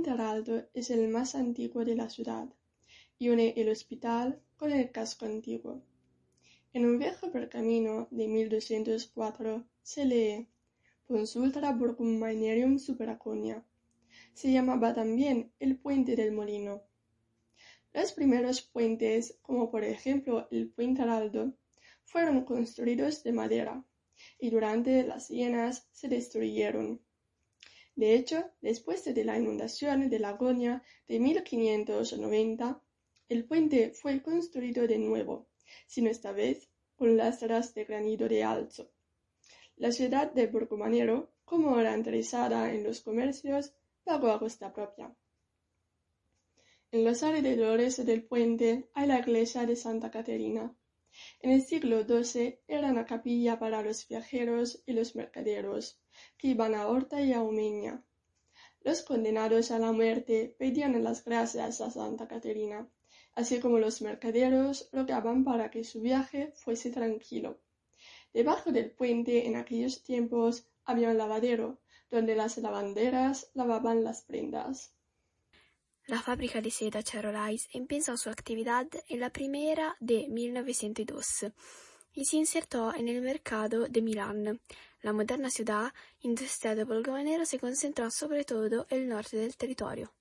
puente Araldo es el más antiguo de la ciudad y une el hospital con el casco antiguo. En un viejo pergamino de 1204 se lee Consulta Burgum Maenerium Superaconia. Se llamaba también el puente del molino. Los primeros puentes, como por ejemplo el puente Araldo, fueron construidos de madera y durante las hienas se destruyeron. De hecho, después de la inundación de Lagonia de 1590, el puente fue construido de nuevo, sino esta vez con lastras de granito de Alzo. La ciudad de Burgomanero, como era interesada en los comercios, pagó a costa propia. En los alrededores del puente hay la iglesia de Santa Caterina. En el siglo XII era una capilla para los viajeros y los mercaderos, que iban a Horta y a Umeña. Los condenados a la muerte pedían las gracias a Santa Caterina, así como los mercaderos rogaban para que su viaje fuese tranquilo. Debajo del puente en aquellos tiempos había un lavadero, donde las lavanderas lavaban las prendas. La fábrica de seda Charolais empezó su actividad en la primavera de 1902 y se insertó en el mercado de Milán. La moderna ciudad industrial de Burgomanero se concentró sobre todo en el norte del territorio.